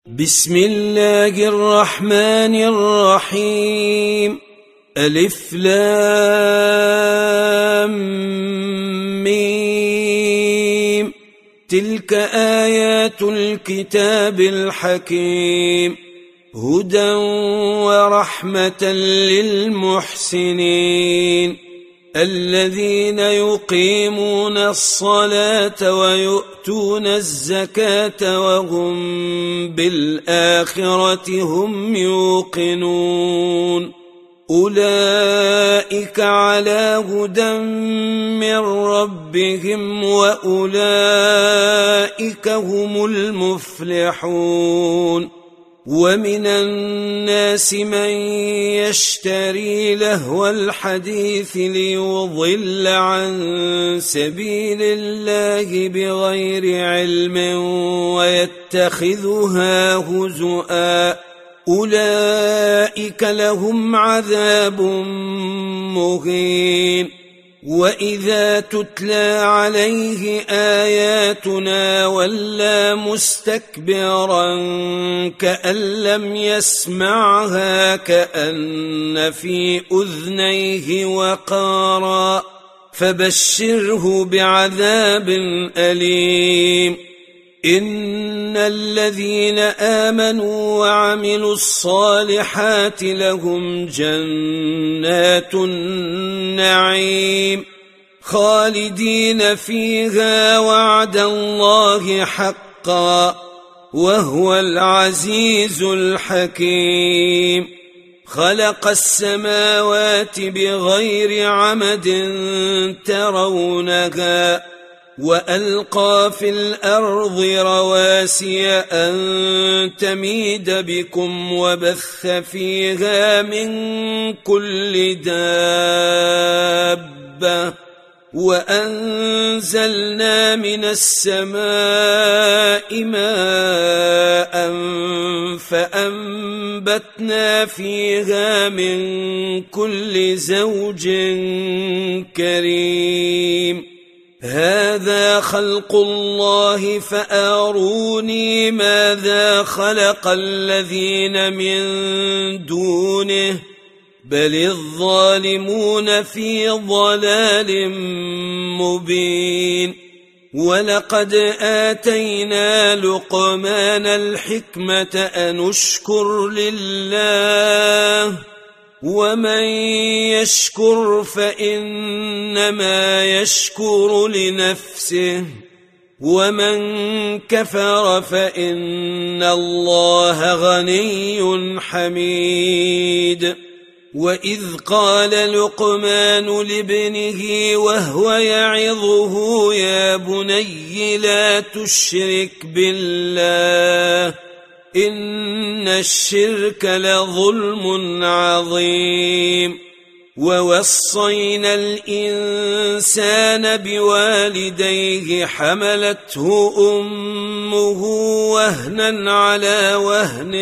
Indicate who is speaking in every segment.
Speaker 1: بسم الله الرحمن الرحيم. ألف لام ميم. تلك آيات الكتاب الحكيم، هدى ورحمة للمحسنين الذين يقيمون الصلاة ويؤتون الزكاة وهم بالآخرة هم يوقنون. أولئك على هدى من ربهم وأولئك هم المفلحون. ومن الناس من يشتري لهو الحديث ليضل عن سبيل الله بغير علم ويتخذها هزؤا، أولئك لهم عذاب مهين. وإذا تتلى عليه آياتنا ولى مستكبرا كأن لم يسمعها كأن في أذنيه وقارا، فبشره بعذاب أليم. إن الذين آمنوا وعملوا الصالحات لهم جنات النعيم خالدين فيها وعد الله حقا، وهو العزيز الحكيم. خلق السماوات بغير عمد ترونها وألقى في الأرض رواسي أن تميد بكم وبث فيها من كل دابة، وأنزلنا من السماء ماء فأنبتنا فيها من كل زوج كريم. هذا خلق الله فأروني ماذا خلق الذين من دونه، بل الظالمون في ضلال مبين. ولقد آتينا لقمان الحكمة أن اشكر لله، ومن يشكر فإنما يشكر لنفسه، ومن كفر فإن الله غني حميد. وإذ قال لقمان لابنه وهو يعظه يا بني لا تشرك بالله إن الشرك لظلم عظيم. ووصينا الإنسان بوالديه حملته أمه وهنا على وهن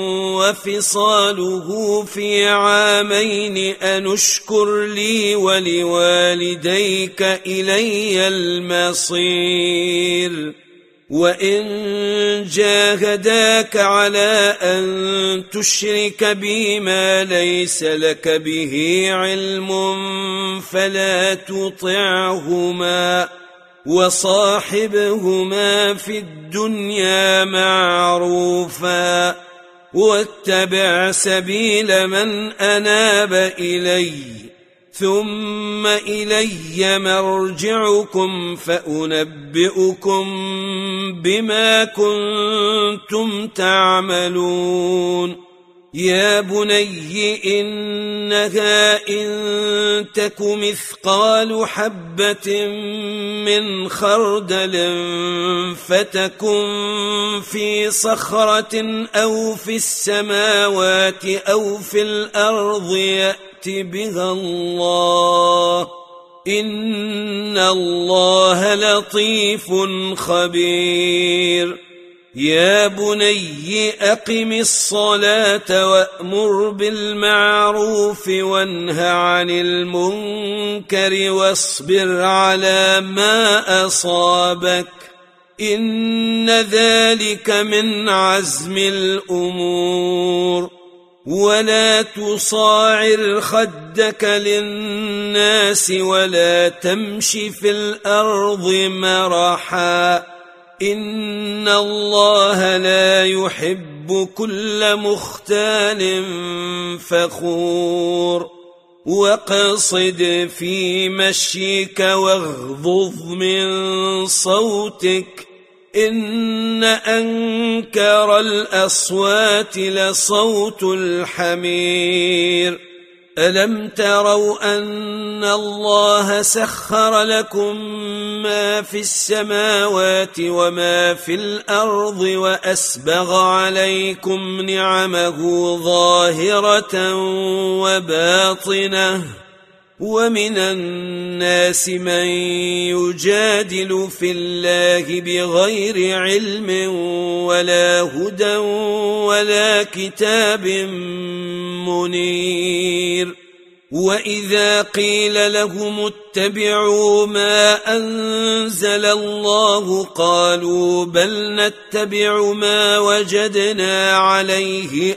Speaker 1: وفصاله في عامين أن اشكر لي ولوالديك إلي المصير. وإن جاهداك على أن تشرك بي ما ليس لك به علم فلا تطعهما، وصاحبهما في الدنيا معروفا، واتبع سبيل من أناب إلي، ثم إلي مرجعكم فأنبئكم بما كنتم تعملون. يا بني إنها إن تك مثقال حبة من خردل فتكن في صخرة أو في السماوات أو في الأرض يأت بها الله، إن الله لطيف خبير. يا بني أقم الصلاة وأمر بالمعروف وانه عن المنكر واصبر على ما أصابك، إن ذلك من عزم الأمور. ولا تصاعر خدك للناس ولا تمش في الأرض مرحا إن الله لا يحب كل مختال فخور. واقصد في مشيك واغضض من صوتك إن أنكر الأصوات لصوت الحمير. ألم تروا أن الله سخر لكم ما في السماوات وما في الأرض وأسبغ عليكم نعمه ظاهرة وباطنة ومن الناس من يجادل في الله بغير علم ولا هدى ولا كتاب منير. وإذا قيل لهم اتبعوا ما أنزل الله قالوا بل نتبع ما وجدنا عليه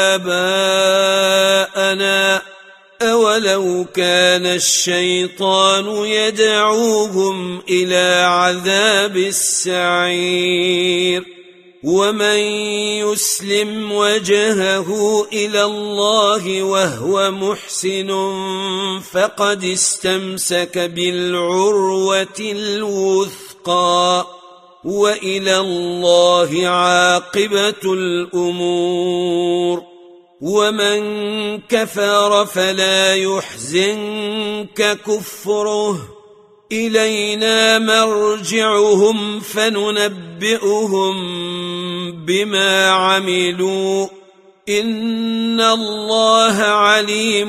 Speaker 1: آباءنا أولو كان الشيطان يدعوهم إلى عذاب السعير. ومن يسلم وجهه إلى الله وهو محسن فقد استمسك بالعروة الوثقى وإلى الله عاقبة الأمور. ومن كفر فلا يحزنك كفره إلينا مرجعهم فننبئهم بما عملوا إن الله عليم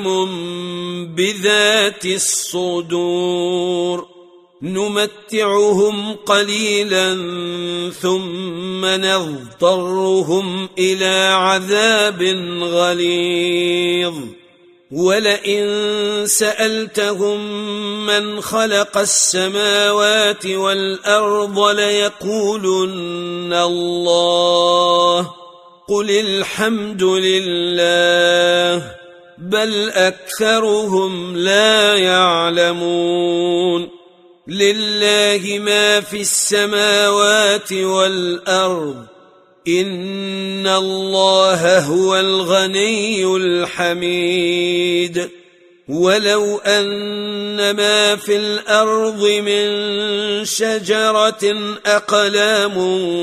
Speaker 1: بذات الصدور. نمتعهم قليلا ثم نضطرهم إلى عذاب غليظ. ولئن سألتهم من خلق السماوات والأرض ليقولن الله قل الحمد لله بل أكثرهم لا يعلمون. لله ما في السماوات والأرض إن الله هو الغني الحميد. ولو أن ما في الأرض من شجرة أقلام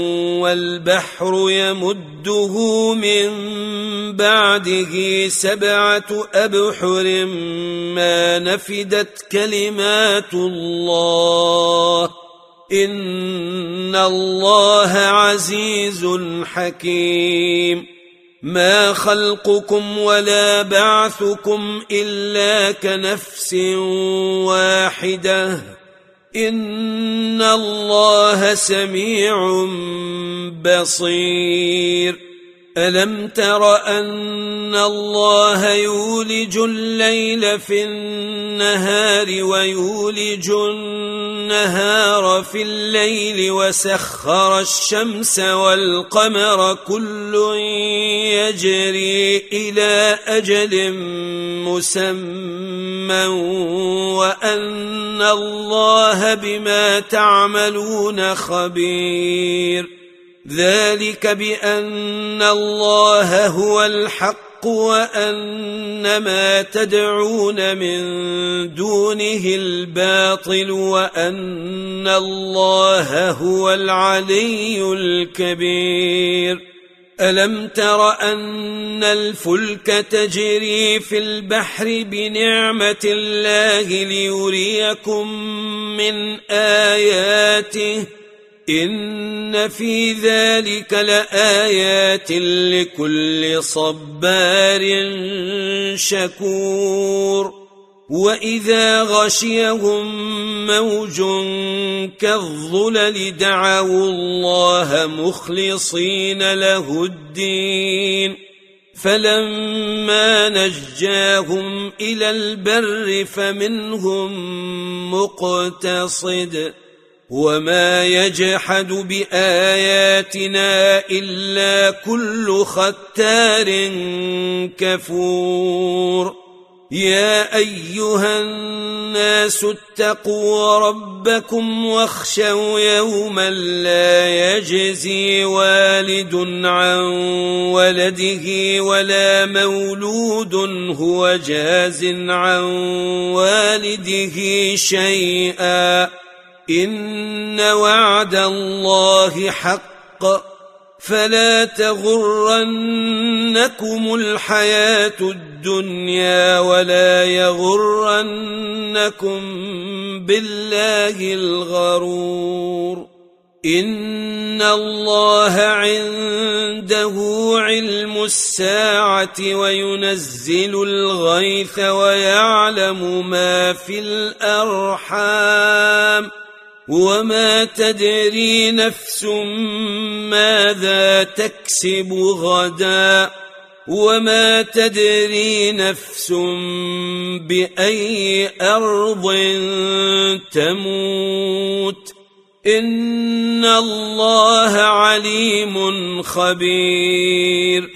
Speaker 1: والبحر يمده من بعده 7 أبحر ما نفدت كلمات الله إن الله عزيز حكيم. ما خلقكم ولا بعثكم إلا كنفس واحدة إن الله سميع بصير. ألم تر أن الله يولج الليل في النهار ويولج النهار في الليل وسخر الشمس والقمر كل يجري إلى أجل مسمى وأن الله بما تعملون خبير. ذلك بأن الله هو الحق وأن ما تدعون من دونه الباطل وأن الله هو العلي الكبير. ألم تر أن الفلك تجري في البحر بنعمة الله ليريكم من آياته إن في ذلك لآيات لكل صبار شكور. وإذا غشيهم موج كالظلل دعوا الله مخلصين له الدين فلما نجاهم إلى البر فمنهم مقتصد وما يجحد بآياتنا إلا كل ختار كفور يا أيها الناس اتقوا ربكم واخشوا يوما لا يجزي والد عن ولده ولا مولود هو جاز عن والده شيئا إن وعد الله حق فلا تغرنكم الحياة الدنيا ولا يغرنكم بالله الغرور إن الله عنده علم الساعة وينزل الغيث ويعلم ما في الأرحام وما تدري نفس ماذا تكسب غدا وما تدري نفس بأي أرض تموت إن الله عليم خبير